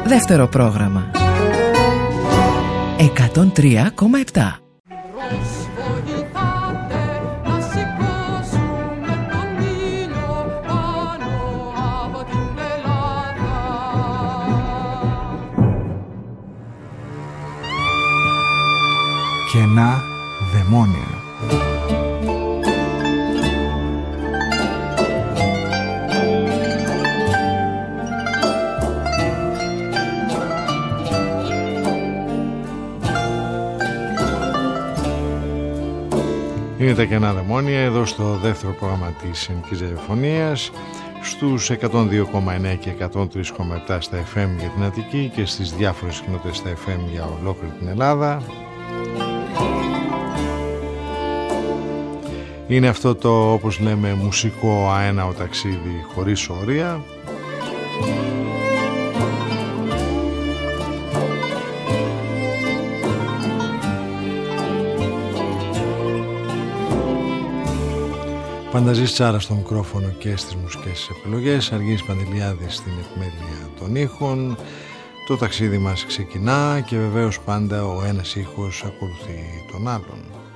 Δεύτερο πρόγραμμα 103,7. Κενά δαιμόνια. Είναι τα κενά δαιμόνια εδώ στο δεύτερο πρόγραμμα της Ελληνικής Ραδιοφωνίας, στους 102,9 και 103,7 στα FM για την Αττική και στις διάφορες συχνότητες στα FM για ολόκληρη την Ελλάδα. Είναι αυτό το, όπως λέμε, μουσικό αέναο ταξίδι χωρίς όρια. Φανταζής Τσάρα στο μικρόφωνο και στις μουσικές επιλογές, Αργύρης Παντελιάδης στην επιμέλεια των ήχων. Το ταξίδι μας ξεκινά και βεβαίως πάντα ο ένας ήχος ακολουθεί τον άλλον.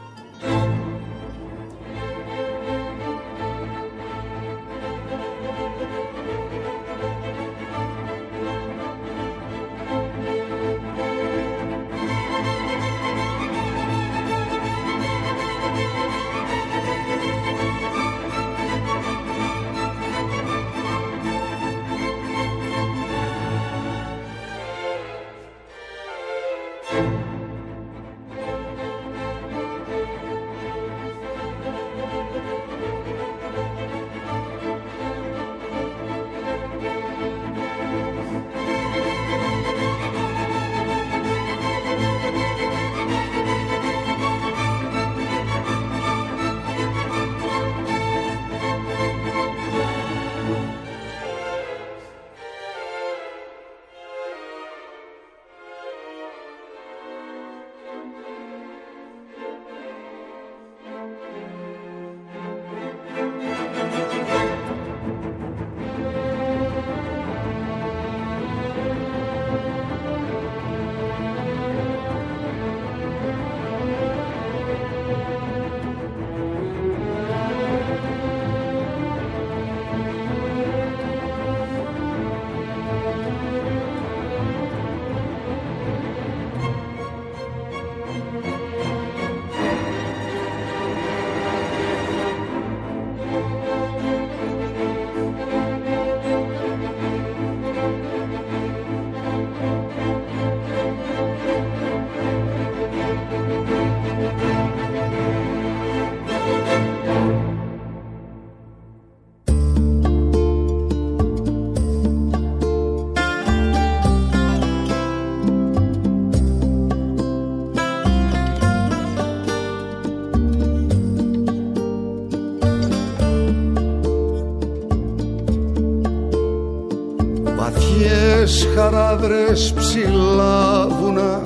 Χαράδρες, ψηλά βουνά,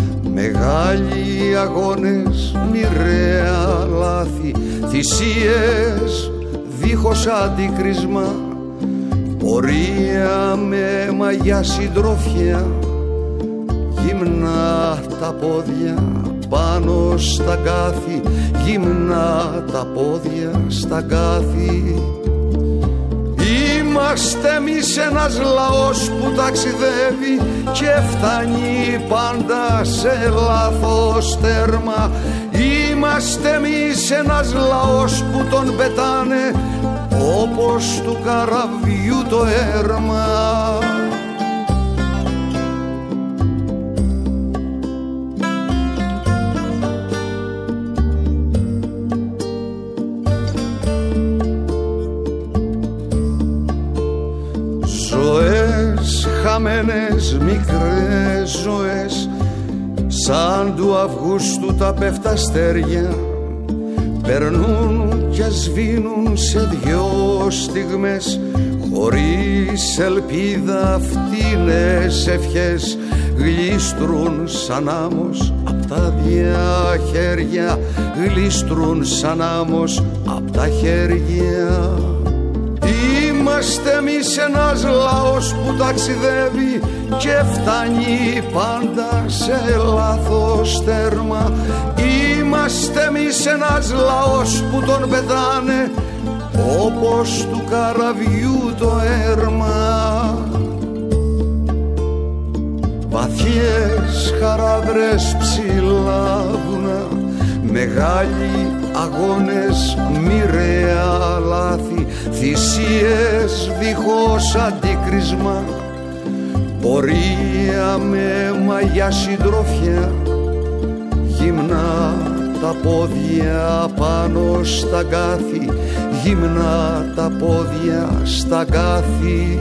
μεγάλοι αγώνες, μοιραία λάθη, θυσίες δίχως αντίκρισμα, πορεία με μαγιά συντροφιά, γυμνά τα πόδια πάνω στα κάθη, γυμνά τα πόδια στα κάθη. Είμαστε εμείς ένας λαός που ταξιδεύει και φτάνει πάντα σε λάθος τέρμα. Είμαστε εμείς ένας λαός που τον πετάνε όπως του καραβιού το έρμα. Χαμένες μικρές ζωές, σαν του Αυγούστου τα πέφτα αστέρια, περνούν και σβήνουν σε δυο στιγμές, χωρίς ελπίδα φτηνές ευχές, γλίστρουν σαν άμμος απ' τα διαχέρια, γλίστρουν σαν άμμος απ' τα χέρια. Είμαστε εμείς ένας λαός που ταξιδεύει και φτάνει πάντα σε λάθος τέρμα. Είμαστε εμείς ένας λαός που τον πετάνε όπως του καραβιού το έρμα. Βαθιές χαράδρες, ψηλά βουνά, μεγάλοι αγώνες, μοιραία λάθη, θυσίες δίχως αντίκρισμα, πορεία με μαγιά συντροφιά, γυμνά τα πόδια πάνω στα γκάθη, γυμνά τα πόδια στα γκάθη.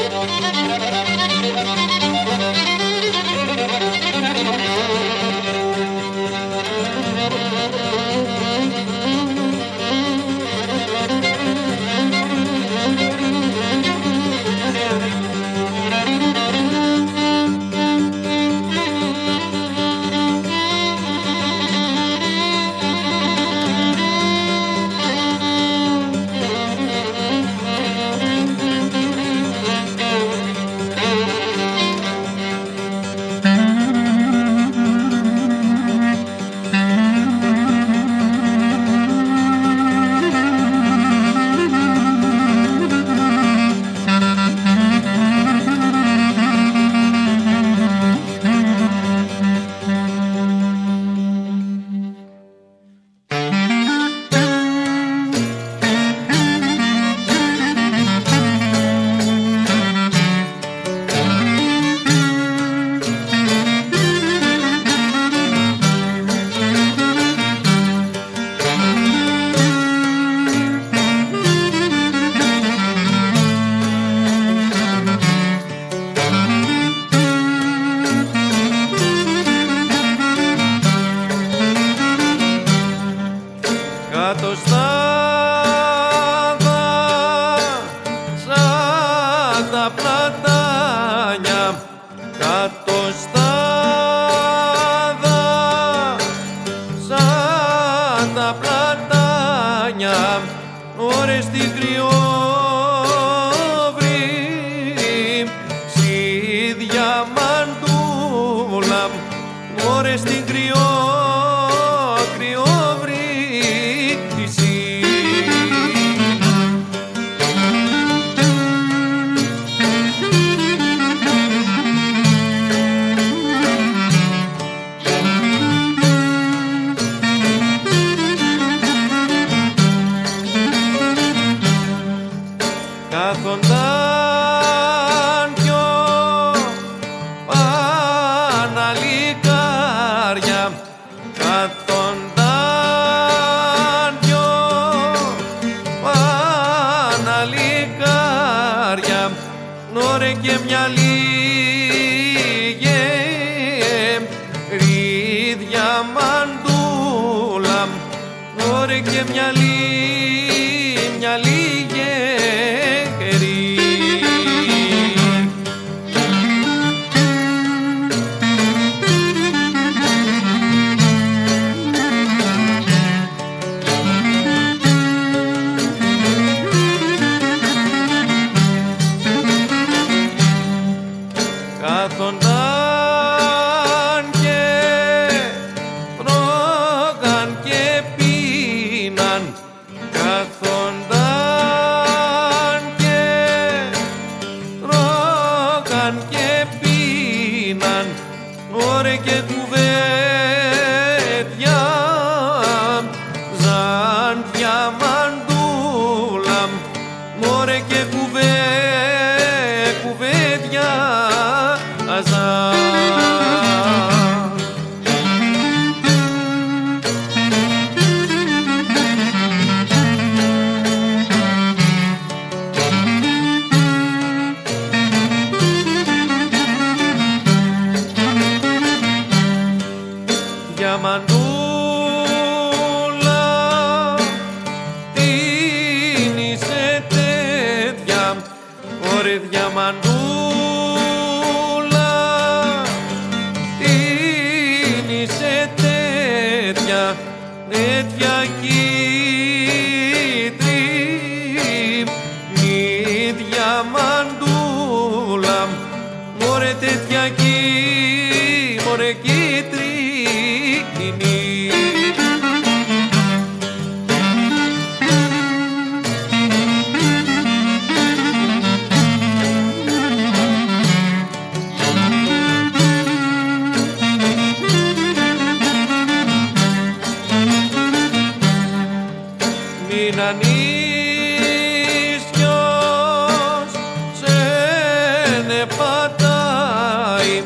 πατάει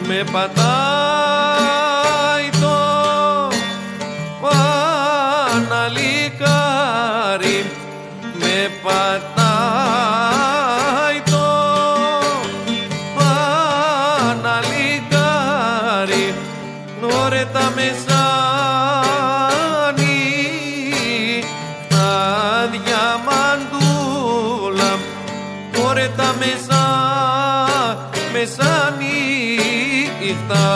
με πατάει το παναλικάρι, με πατάει το παναλικάρι, νωρέ τα μεσάνι τα διαμαντούλα, νωρέ τα μεσάνυχτα.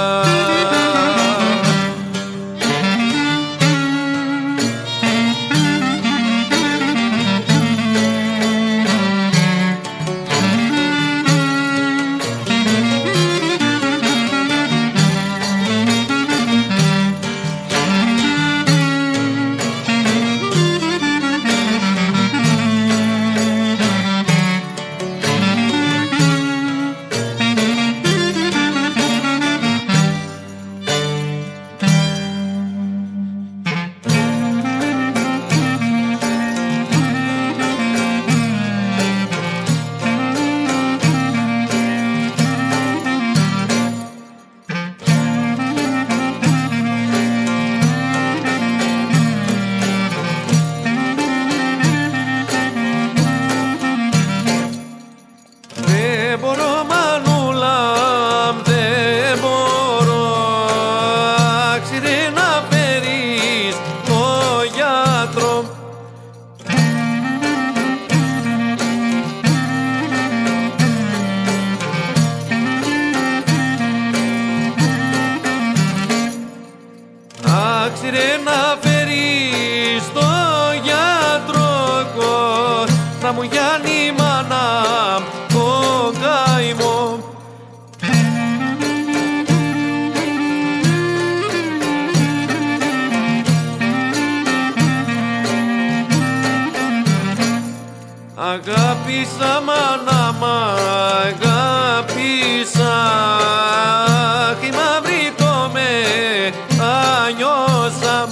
Αγάπησα μάνα μ' αγάπησα, η μαύρη το με ανιώσα.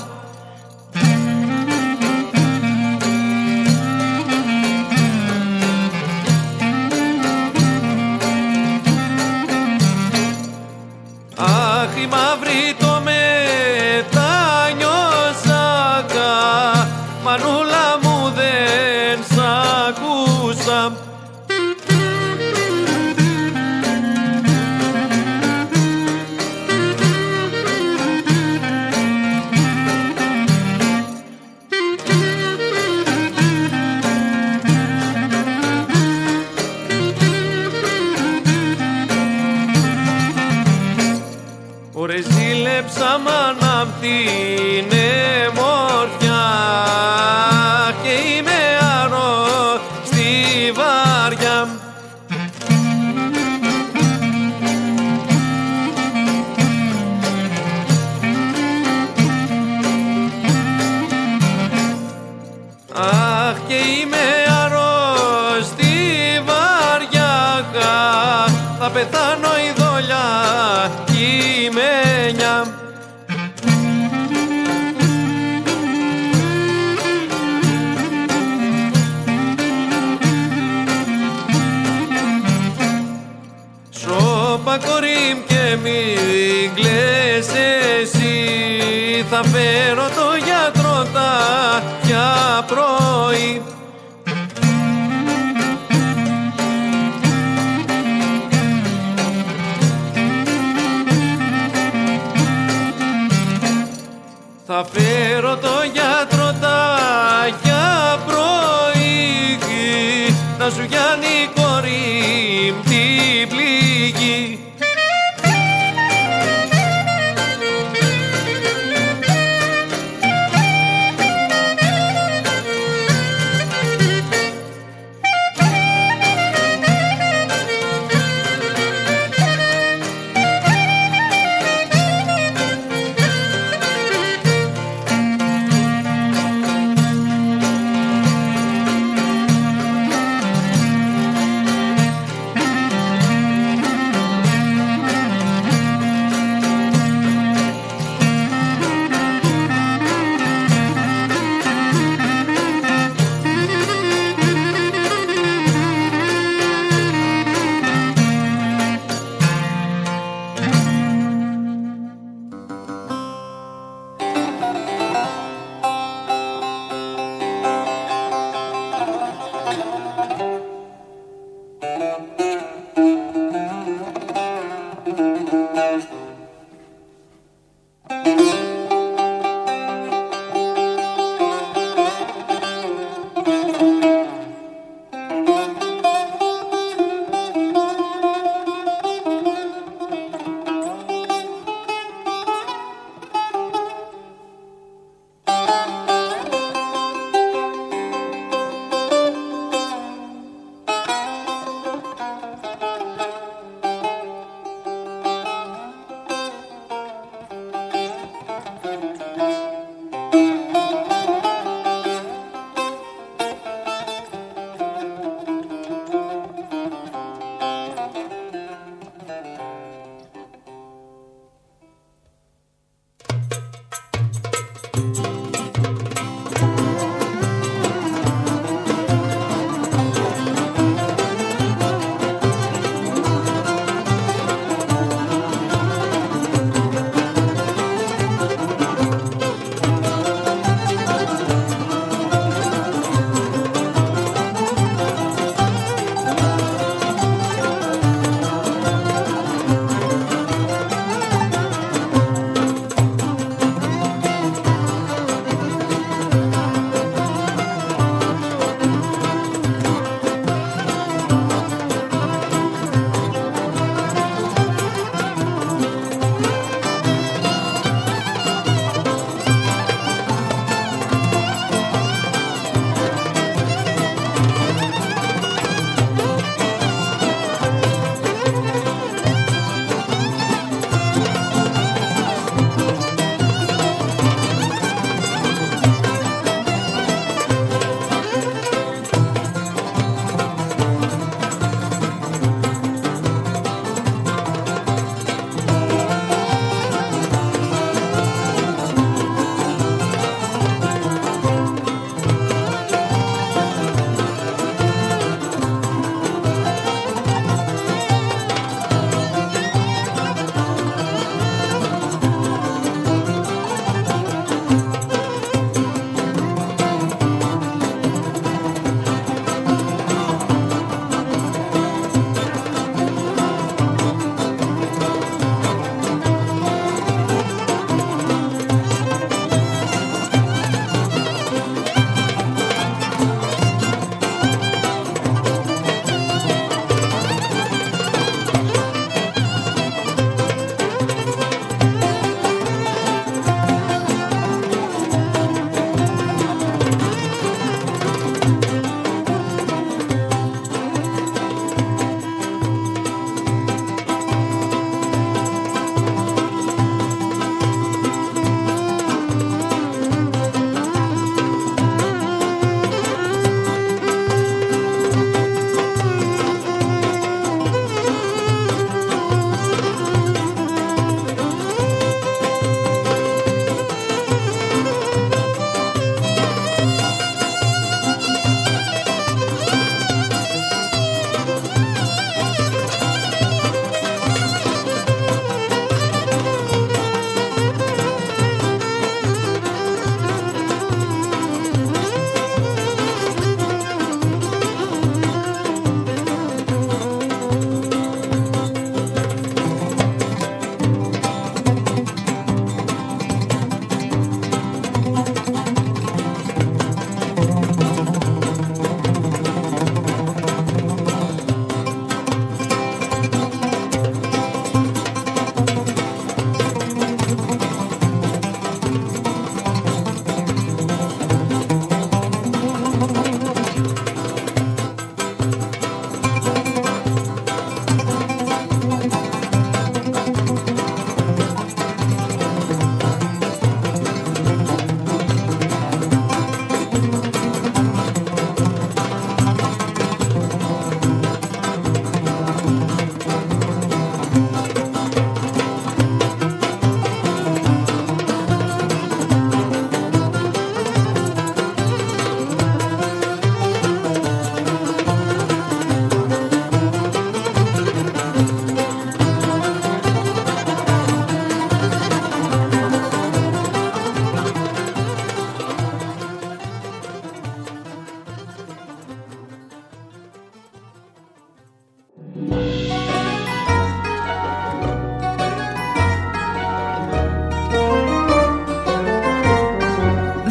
Αχ, η μαύρη το με τα νιώσα, μανούλα μου δεν σ' ακούσα. Ωρε ζήλεψα μάνα απ' την εμορφιά και είμαι αρρώστη βάρια. Αχ, και είμαι αρρώστη βάρια, θα πεθάνω η δόλια κειμένια. Σώπα κορίμ και μην κλαις εσύ, θα φέρω το γιατρό τα για πρωί.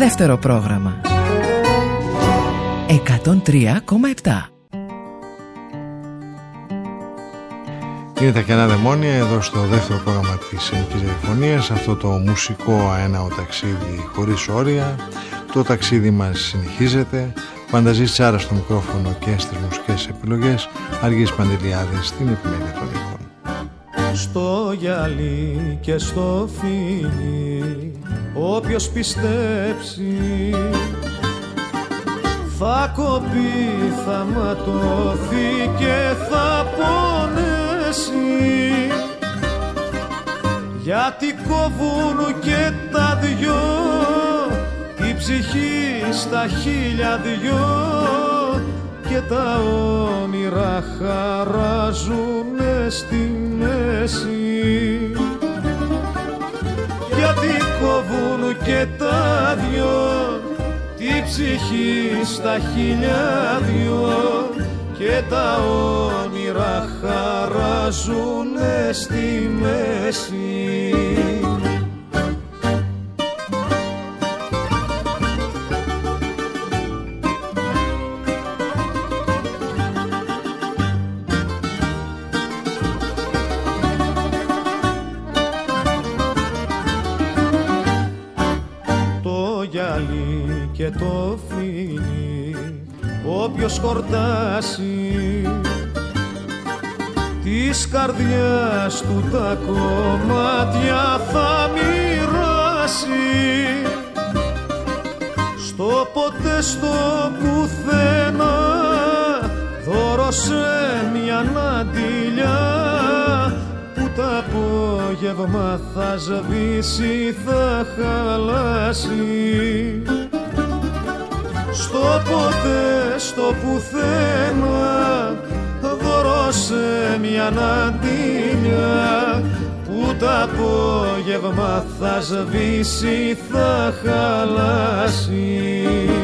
Δεύτερο πρόγραμμα 103,7. Είναι τα κενά δαιμόνια εδώ στο δεύτερο πρόγραμμα της Ελληνικής Ραδιοφωνίας. Αυτό το μουσικό αέναο ταξίδι χωρίς όρια. Το ταξίδι μας συνεχίζεται. Φανταζής Τσάρα στο μικρόφωνο και στις μουσικές επιλογές. Αργής Παντελιάδης στην επιμέλεια των ήχων. Στο γυαλί και στο φίλι όποιος πιστέψει θα κοπεί, θα ματωθεί και θα πονέσει, γιατί κόβουν και τα δυο τη ψυχή στα 1002 και τα όνειρα χαράζουνε στη μέση, γιατί κόβουν και τα δυο τη ψυχή στα 1002 και τα όνειρα χαράζουνε στη μέση. Και το φίλι όποιος χορτάσει της καρδιάς του τα κομμάτια θα μοιράσει, στο ποτέ στο πουθενά δώρο σε μια αντιλιά που το απόγευμα θα σβήσει, θα χαλάσει. Στο ποτέ, στο πουθενά δώρο σε μια αντιλιά που το απόγευμα θα σβήσει, θα χαλάσει.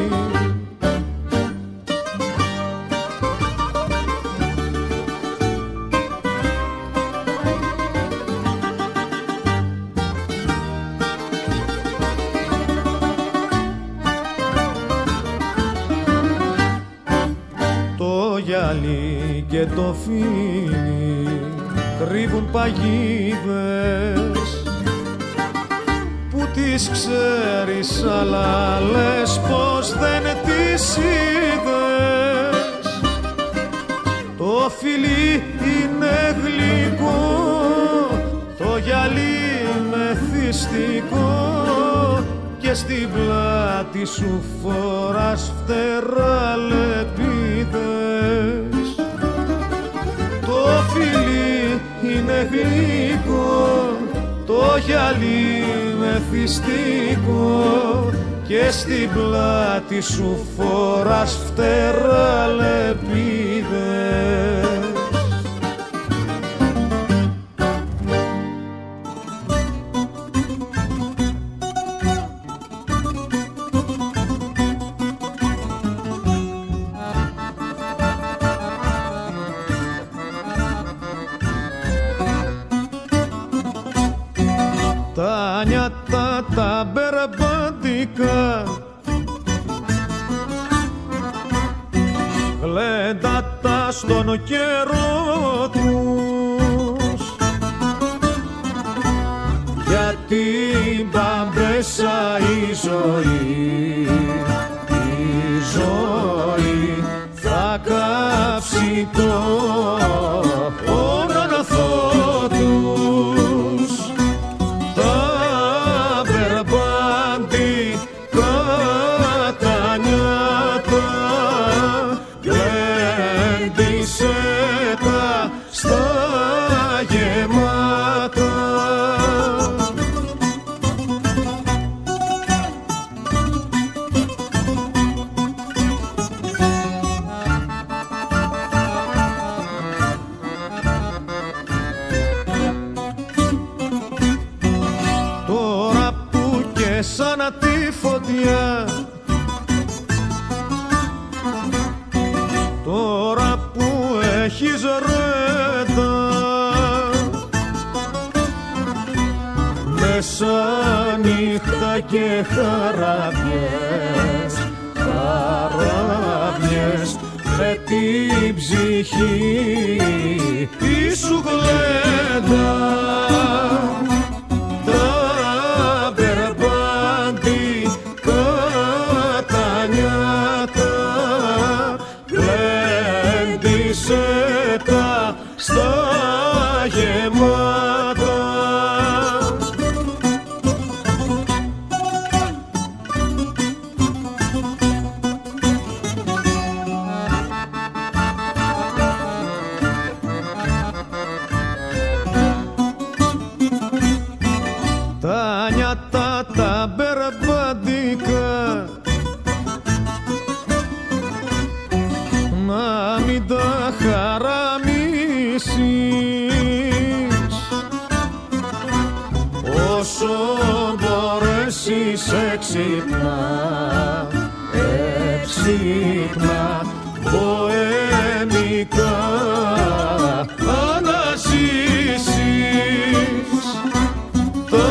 Και το φίλι κρύβουν παγίδες που τις ξέρεις αλλά λες πως δεν τις είδες. Το φίλι είναι γλυκό, το γυαλί μεθυστικό και στην πλάτη σου φοράς φτερά λεπίδες. Το φίλι είναι γλυκό, το γυαλί μεθυστικό και στην πλάτη σου φοράς φτερά λεπίδες. Τα μπερμπαντικά γλέντατα στον καιρό τους, για την μπαμπέσα η ζωή θα κάψει το όναθό τους. Τώρα που έχεις ρέντα με σαν νύχτα και χαράβιες, χαράβιες με την ψυχή η σου γλέντα. Τα μπερμπάντικα τα νιάτα γλέντισε τα στα γεμάτα. Τα νιάτα τα μπερμπαντικά να μην τα χαραμίσεις, όσο μπορέσεις έξυπνα, έξυπνα ποεμικά αναζήσεις. Τα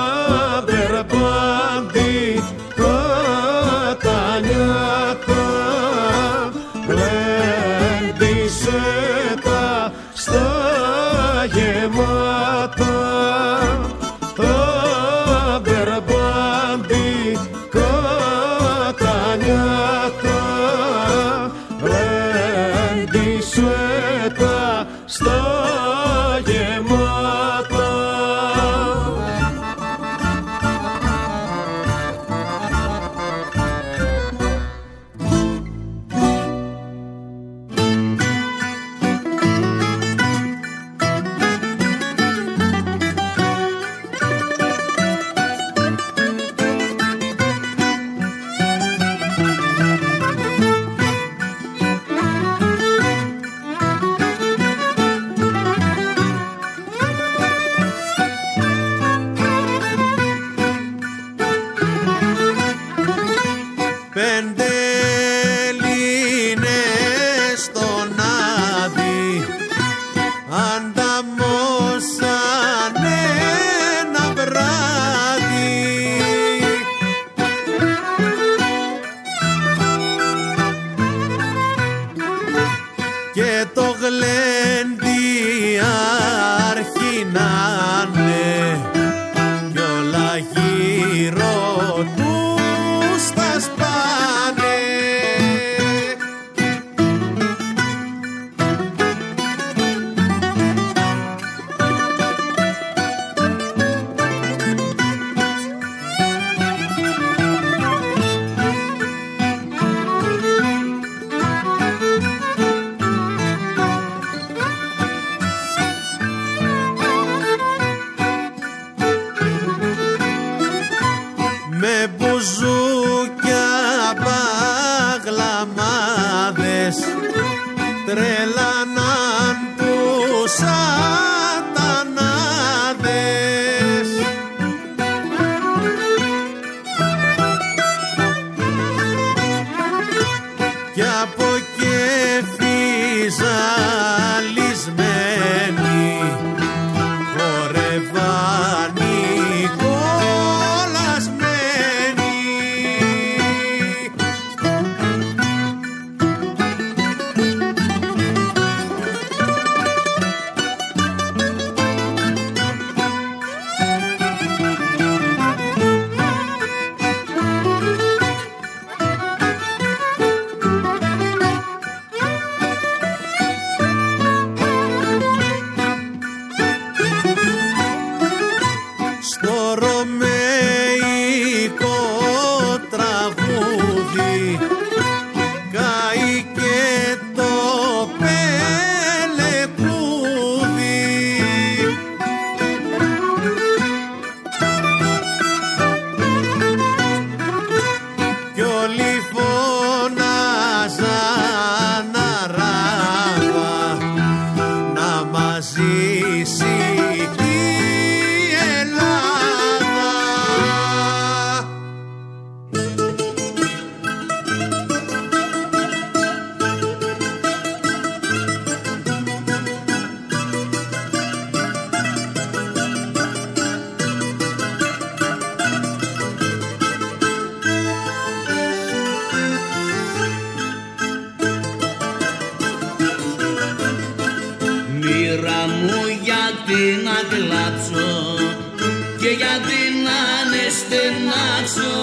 μπερμπάντικα τα νιάτα γλέντισε τα στα γεμάτα. Τα μπερμπάντικα τα νιάτα γλέντισε τα στα γεμάτα. ζήσει η Ελλάδα. γιατί να κλάψω και γιατί να αναισθενάξω,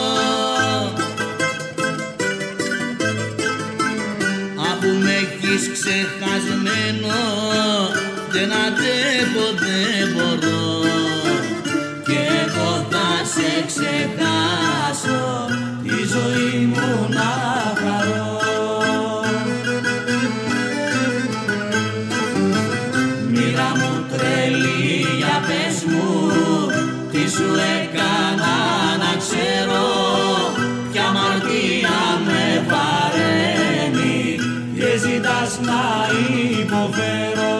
αφού με έχεις ξεχασμένο δεν αντέχω, δεν μπορώ και εγώ θα σε ξεχάσω τη ζωή μου να χαρώ. Μοίρα μου τρελή, για πες μου τι σου έκανα να ξέρω, ποια αμαρτία με βαραίνει και ζητάς να υποφέρω.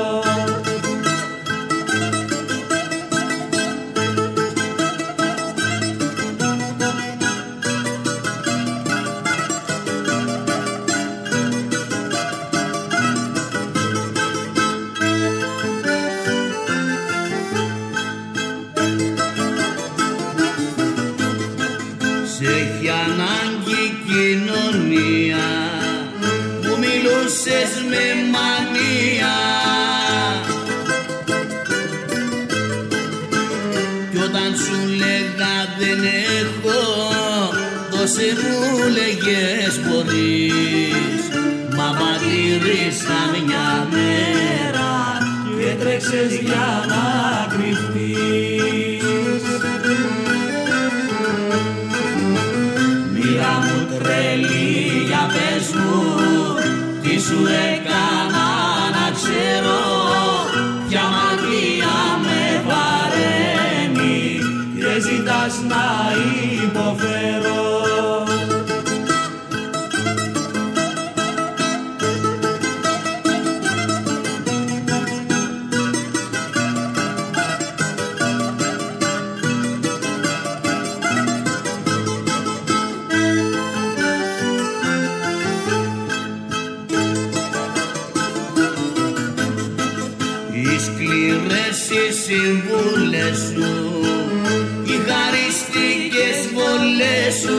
Με μανία κι όταν σου λέγα δεν έχω, δώσε μου λέγες μπορείς, μα πατήρισα μια μέρα και τρέξες για να κρυφτείς. Μοίρα μου τρελή, για πες μου τι σου έκανα να ξέρω, ποια αμαρτία με βαραίνει και ζητάς να υποφέρω. Συμβούλες σου, οι χαριστικές βολές σου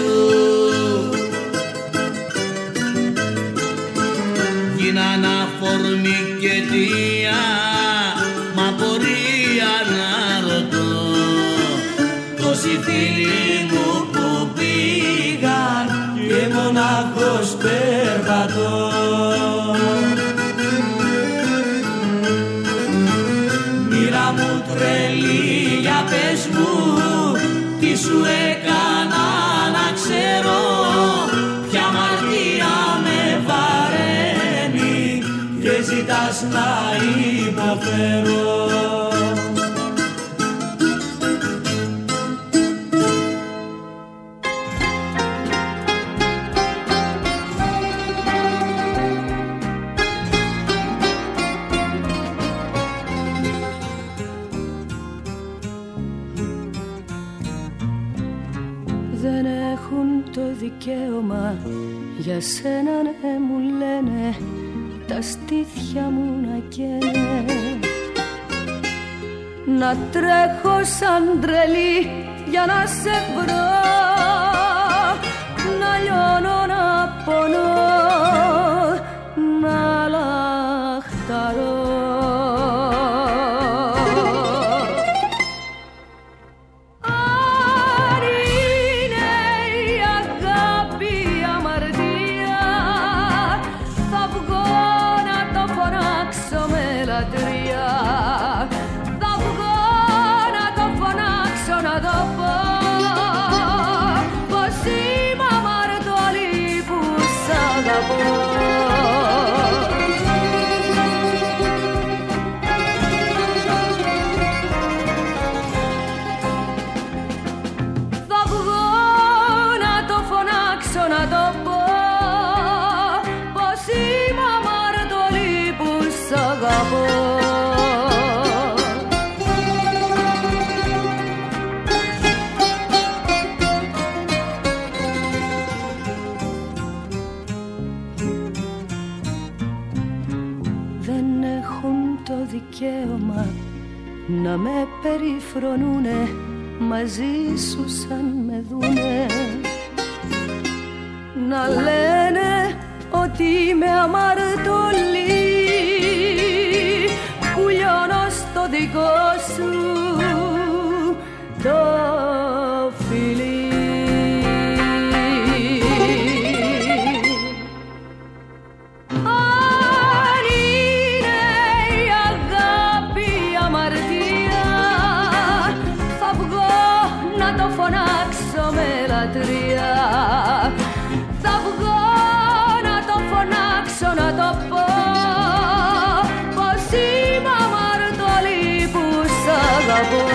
γίναν αφορμή και αιτία, μα πορεία να ρωτώ, τόσοι φίλοι μου που πήγαν και μονάχος περπατώ. Τρελή, για πες μου τι σου έκανα να ξέρω, ποια αμαρτία με βαραίνει και ζητάς να υποφέρω. Δικαίωμα για σένα ναι μου λένε, τα στήθια μου να καίνε, να τρέχω σαν τρελή για να σε βρω, να λιώνω, να πονώ, να λαχταρώ. δικαίωμα να με περιφρονούνε μαζί σου σαν με δούνε, να λένε ότι είμαι αμαρτωλή που λιώνω στο το δικό σου το φιλί. Αν είναι η αγάπη αμαρτία, θα βγω να το φωνάξω με λατρεία. Θα βγω να το φωνάξω, να το πω πως είμαι αμαρτωλή που σ' αγαπώ.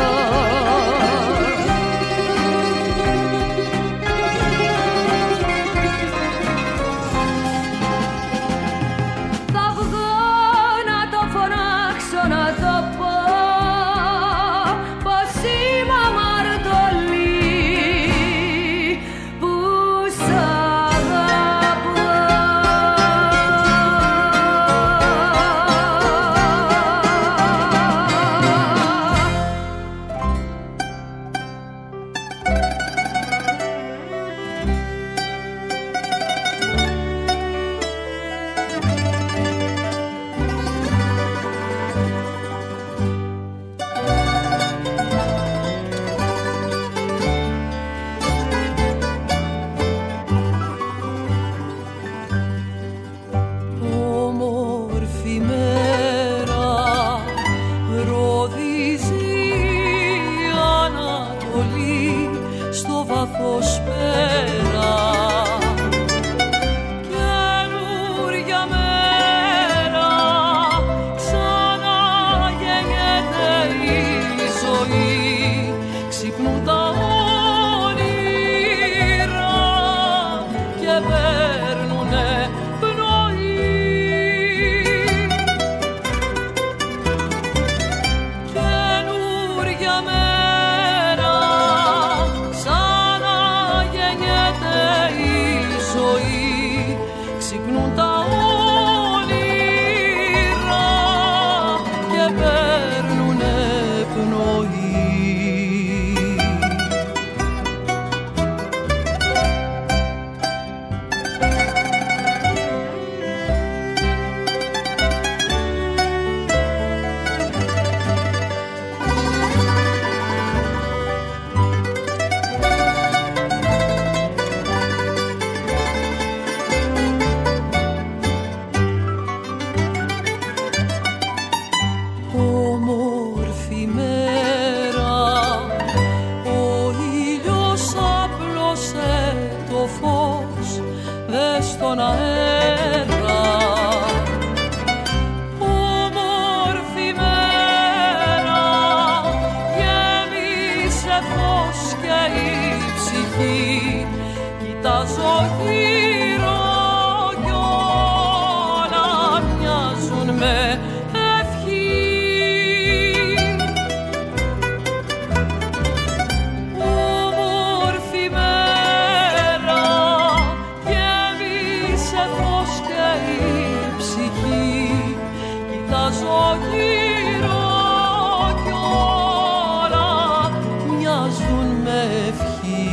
Θα βγω να το φωνάξω, να το πω πως είμαι αμαρτωλή που σ' αγαπώ. Όμορφη μέρα, ροδίζει η Ανατολή στο βάθος πέρα. Καινούρια μέρα, ξαναγεννιέται η ζωή. Ξυπνούν τα όνειρα και παίρνουνε πνοή. Καινούρια μέρα, ξαναγεννιέται η ζωή. Ξυπνούν τα όνειρα και παίρνουνε πνοή. Όμορφη μέρα, ο ήλιος άπλωσε το φως, δες τον αέρα. Όμορφη μέρα, γέμισε φως και η ψυχή. Κοιτάζω γύρω κι όλα μοιάζουν με όμορφη μέρα, γέμισε φως και η ψυχή. Κοιτάζω γύρω κι όλα μοιάζουν με ευχή.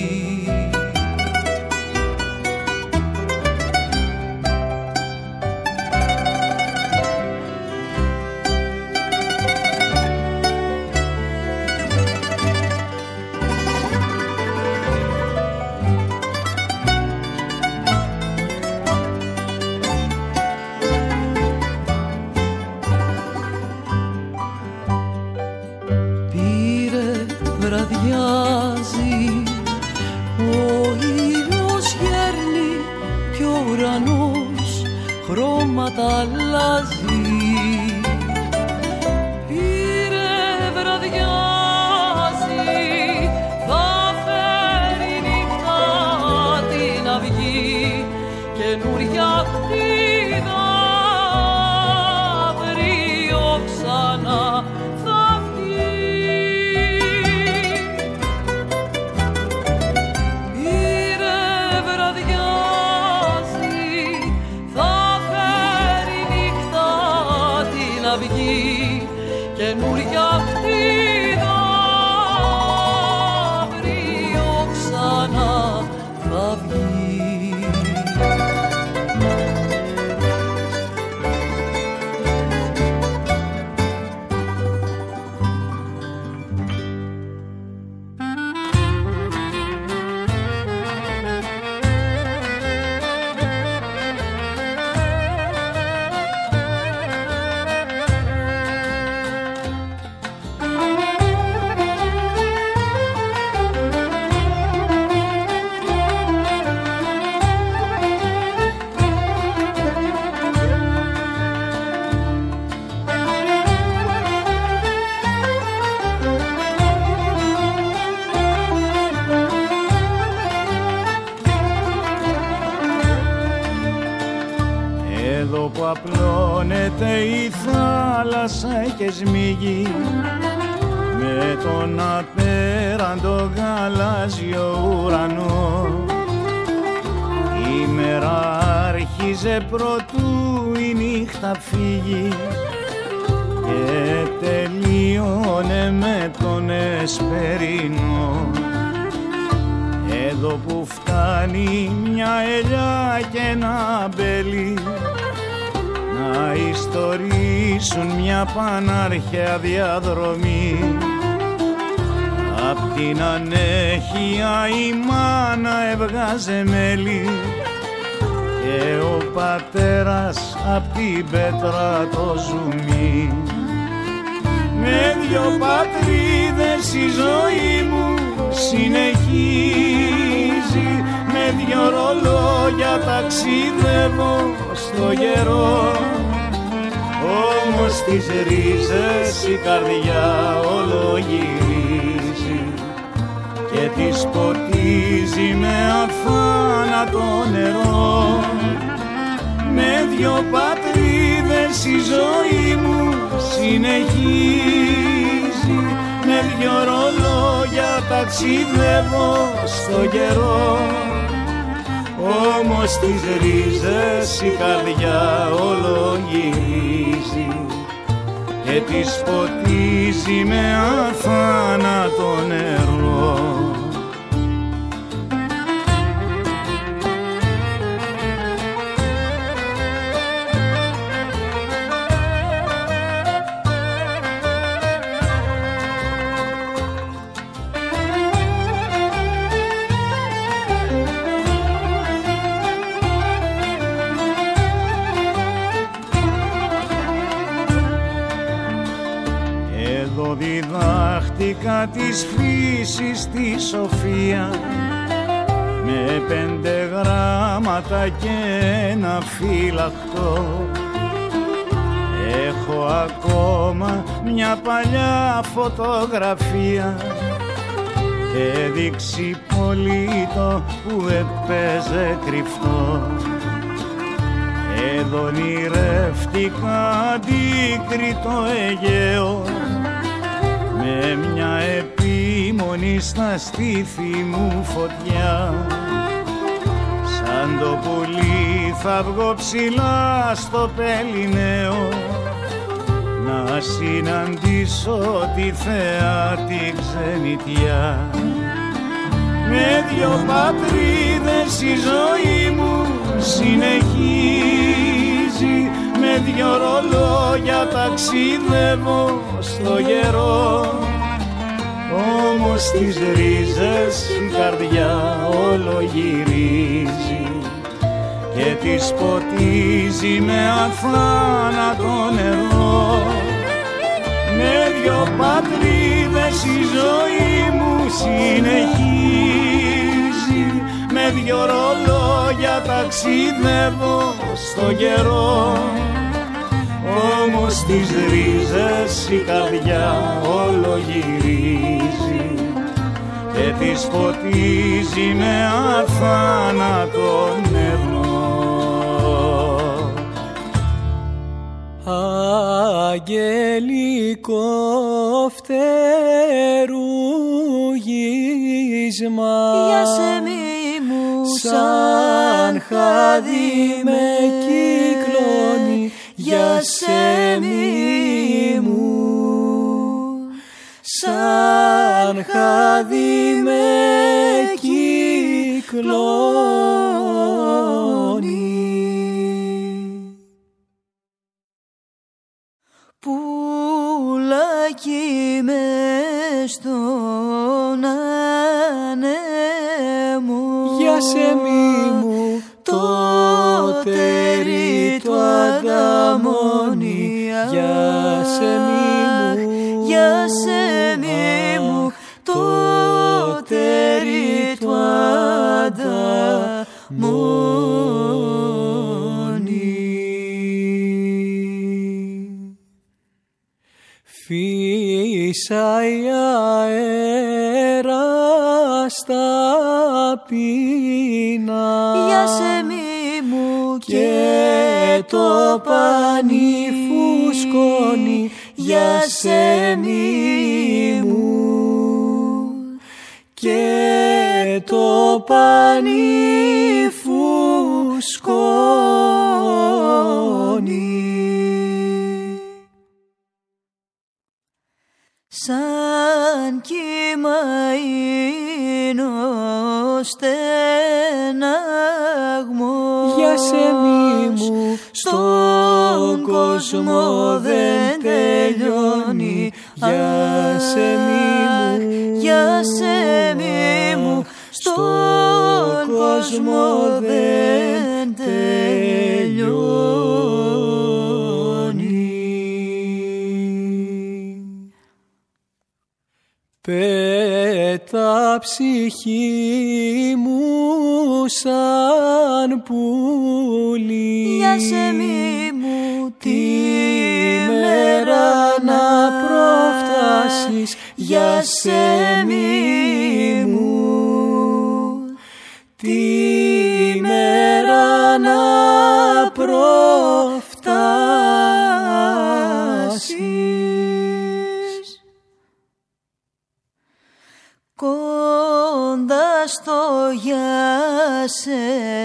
Πήρε, βραδιάζει, ο ήλιος γέρνει κι ο ουρανός χρώματα αλλάζει. Πήρε, βραδιάζει, θα φέρει νύχτα την αυγή. Καινούρια χτίδα αύριο ξανά θα βγει. Πήρε, βραδιάζει, θα φέρει νύχτα την αυγή. Καινούρια χτίδα αύριο ξανά θα βγει. θάλασσα και σμίγει με τον απέραντο γαλάζιο ουρανό. Η μέρα άρχιζε προτού η νύχτα φύγει και τελείωνε με τον εσπερινό. Εδώ που φτάνει μια ελιά και ένα μπέλι να ιστορίσουν μια πανάρχαια διαδρομή. Απ' την ανέχεια η μάνα έβγαζε μέλι και ο πατέρας απ' την πέτρα το ζουμί. Με δυο πατρίδες η ζωή μου συνεχίζει, με δυο ρολόγια ταξιδεύω στο γερό. Όμως τις ρίζες η καρδιά όλο γυρίζει και τις ποτίζει με αθάνατο νερό. Με δυο πατρίδες η ζωή μου συνεχίζει, με δυο ρολόγια ταξιδεύω στο καιρό. Όμως τις ρίζες η καρδιά όλο γυρίζει και τις ποτίζει με αθάνατο νερό. Διδάχτηκα της φύσης τη σοφία με 5 γράμματα και ένα φύλακτο. Έχω ακόμα μια παλιά φωτογραφία, έδειξη πολίτο που έπαιζε κρυφτό. Εδώ ονειρεύτηκα αντίκριτο Αιγαίο με μια επίμονη στα στήθη μου φωτιά. Σαν το πουλί θα βγω ψηλά στο Πελιναίο να συναντήσω τη θεά τη ξενιτιά. Με δυο πατρίδες η ζωή μου συνεχίζει, με δυο ρολόγια ταξιδεύω στο γερό. Όμως τις ρίζες η καρδιά όλο γυρίζει και τις ποτίζει με αθάνατο νερό. Με δυο πατρίδες η ζωή μου συνεχίζει, με δυο ρολόγια ταξιδεύω στο καιρό. Όμως τις ρίζες η καρδιά όλο γυρίζει και τις ποτίζει με αθάνατο νερό. Αγγελικό φτερούγισμα για σεμί μου σαν χάδι με κυκλώνει, για σεμί μου σαν χάδι με κυκλώνει. Πουλάκι μες στον ανέμο, για σεμί μου το τέρι του ανταμώνει. Για σεμί μου, για σεμί μου, το τέρι του ανταμώνει. Φύσαει αέρα στα πίνα, για σεμί μου και το πανί φουσκώνει, για σε μη μου και το πανί φουσκώνει. Σαν κύμα είναι ο στεναγμός για σε μη μου στον κόσμο δεν τελειώνει. Για σε μη μου, για σε μη μου στον κόσμο δεν τελειώνει. Πέτα ψυχή μου σαν πουλί για σε μη μου τη μέρα να προφτάσεις για σε μη μου τη μέρα να προφτάσεις. Κοντά στο για σε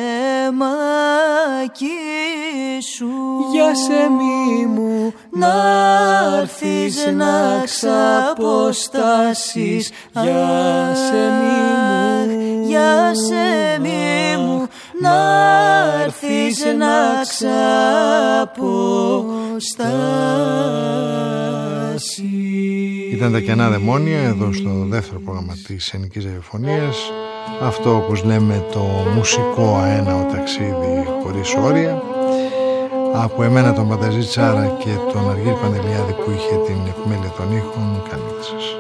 μάκι σου για σε μη μου να'ρθεις να ξαποστάσεις για σε μη μου, για σε μη μου να'ρθεις να ξαποστάσεις. Ήταν τα κενά δαιμόνια εδώ στο δεύτερο πρόγραμμα της Ενικής Ραδιοφωνίας. Αυτό, όπως λέμε, το μουσικό αέναο ταξίδι χωρίς όρια. Από εμένα τον Πανταζή Τσάρα και τον Αργύρη Παντελιάδη που είχε την επιμέλεια των ήχων. Καλή νύχτα σας.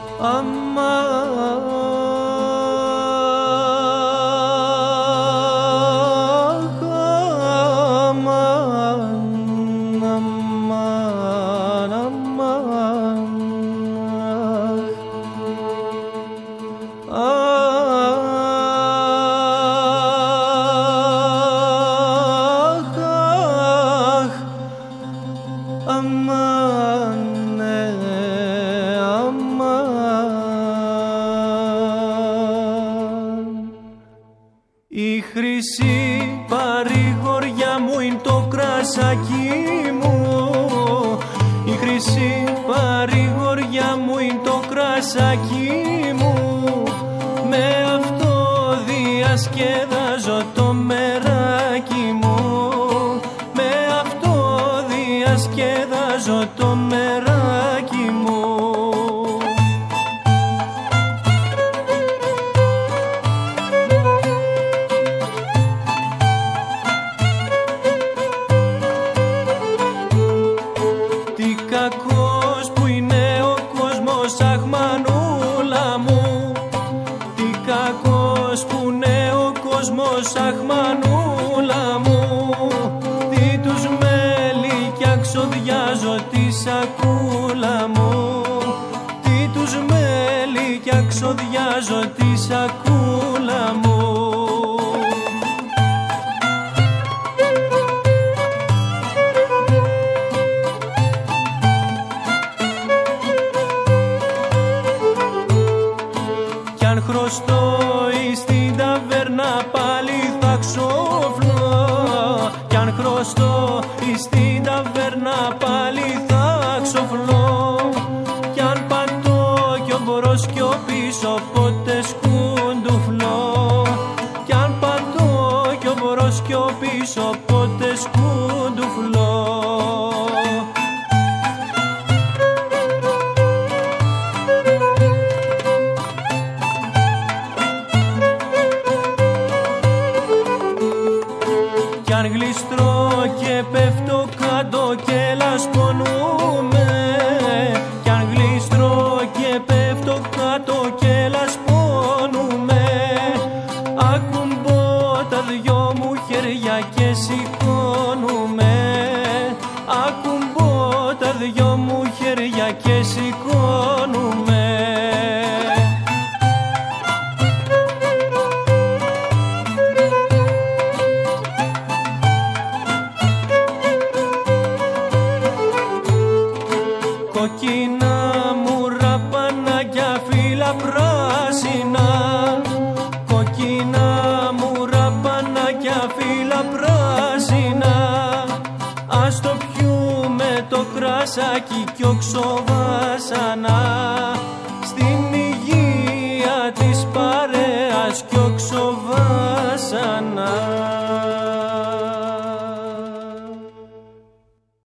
Η χρυσή παρηγοριά μου είναι το κρασάκι μου. Η χρυσή παρηγοριά μου είναι το κρασάκι μου. Με αυτό διασκεδάζω το μεράκι μου. Με αυτό διασκεδάζω το μεράκι μου. Αχ μανούλα μου, τι τους μέλη κι αξοδιάζω τη σακούλα μου. Τι τους μέλη κι αξοδιάζω τη σακούλα μου. Κι αν χρωστώ στην ταβέρνα πάλι θα ξοφλώ. Κι αν χρωστώ στην ταβέρνα πάλι θα ξοφλώ. Κι αν πατώ κι ο μπρος κι ο πίσω ποτέ σκουντουφλώ. Κι αν πατώ κι ο μπρος κι ο πίσω ποτέ σκουντουφλώ. Κι αν γλιστρώ και πέφτω κάτω και λασπονούμε. Κι αν γλιστρώ και πέφτω κάτω και λασπονούμε. κοκκίνα μου ραπανάκια φύλλα πράσινα, κοκκίνα μου ραπανάκια φύλλα πράσινα. Ας το πιούμε το κρασάκι κι οξοβάσανα.